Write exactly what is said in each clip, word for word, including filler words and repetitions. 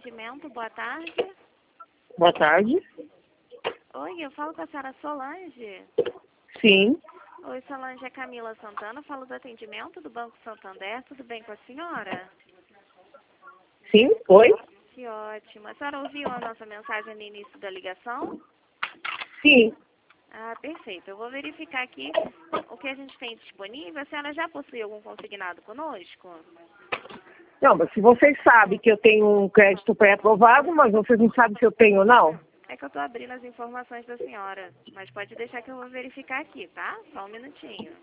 atendimento, boa tarde. Boa tarde. Oi, eu falo com a senhora Solange. Sim. Oi, Solange, é Camila Santana, falo do atendimento do Banco Santander, tudo bem com a senhora? Sim, oi? Que ótimo. A senhora ouviu a nossa mensagem no início da ligação? Sim. Ah, perfeito. Eu vou verificar aqui o que a gente tem disponível. A senhora já possui algum consignado conosco? Não, mas se vocês sabem que eu tenho um crédito pré-aprovado, mas vocês não sabem se eu tenho ou não? É que eu estou abrindo as informações da senhora, mas pode deixar que eu vou verificar aqui, tá? Só um minutinho.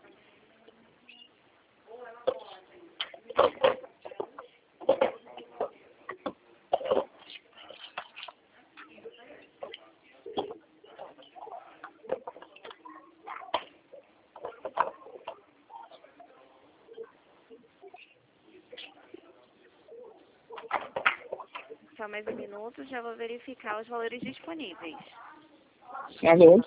Só mais um minuto, já vou verificar os valores disponíveis. Alô?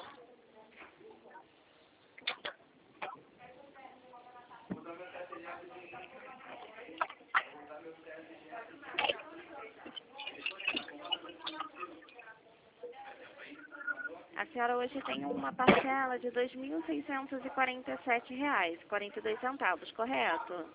A senhora hoje tem uma parcela de dois mil seiscentos e quarenta e sete reais e quarenta e dois centavos, correto?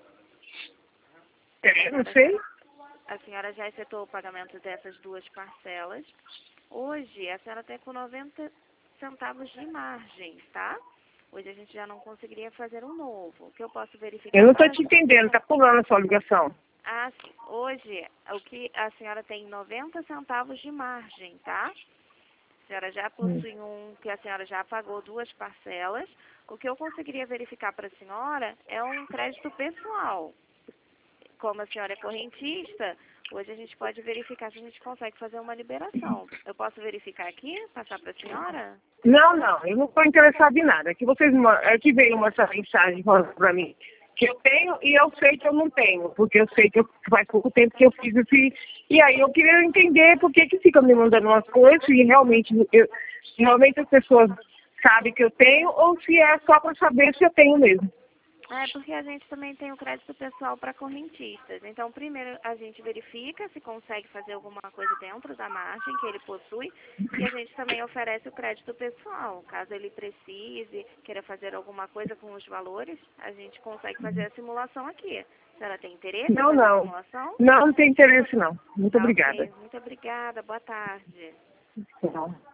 É, não sei. A senhora já efetuou o pagamento dessas duas parcelas. Hoje, a senhora está com noventa centavos de margem, tá? Hoje a gente já não conseguiria fazer um novo. O que eu posso verificar? Eu não estou para... te entendendo, tá pulando a sua ligação. Ah, sim. Hoje, o que a senhora tem noventa centavos de margem, tá? A senhora já possui um que a senhora já pagou duas parcelas. O que eu conseguiria verificar para a senhora é um crédito pessoal. Como a senhora é correntista, hoje a gente pode verificar se a gente consegue fazer uma liberação. Eu posso verificar aqui, passar para a senhora? Não, não, eu não estou interessada em nada. É que vocês, ma- é que veio uma essa mensagem falando para mim que eu tenho e eu sei que eu não tenho, porque eu sei que eu, faz pouco tempo que eu fiz esse... E aí eu queria entender por que que ficam me mandando umas coisas e realmente, eu, realmente as pessoas sabem que eu tenho ou se é só para saber se eu tenho mesmo. É porque a gente também tem o crédito pessoal para correntistas. Então, primeiro a gente verifica se consegue fazer alguma coisa dentro da margem que ele possui e a gente também oferece o crédito pessoal. Caso ele precise, queira fazer alguma coisa com os valores, a gente consegue fazer a simulação aqui. A senhora tem interesse em Não, fazer a não. simulação? Não, não tem interesse não. Muito Tá obrigada. ok. Muito obrigada. Boa tarde. Tchau.